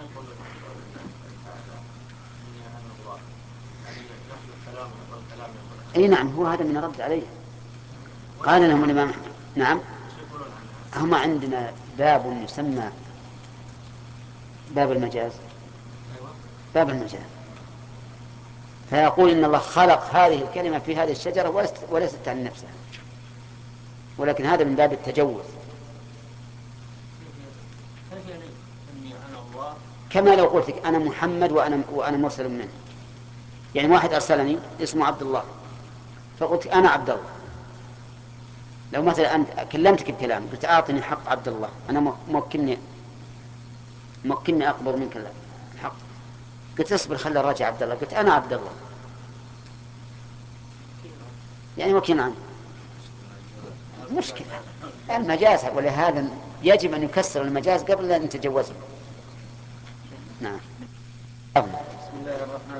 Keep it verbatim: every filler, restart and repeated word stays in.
اي نعم، هو هذا من الرد عليه. قال لهم الامام نعم، هم عندنا باب يسمى باب المجاز، باب المجاز، فيقول إن الله خلق هذه الكلمة في هذه الشجرة ولست, ولست عن نفسها، ولكن هذا من باب التجوز، كما لو قلت لك أنا محمد وأنا, وأنا مرسل منه. يعني واحد أرسلني اسمه عبد الله، فقلت أنا عبد الله. لو مثلا أنت كلمتك بكلام قلت أعطني حق عبد الله، أنا موكلني موكلني أقبض منك الحق، قلت اصبر خلي الراجع عبد الله، قلت أنا عبد الله، يعني وكيل عنه. مشكلة المجاز، ولهذا يجب أن يكسر المجاز قبل أن نتجوزه. نعم.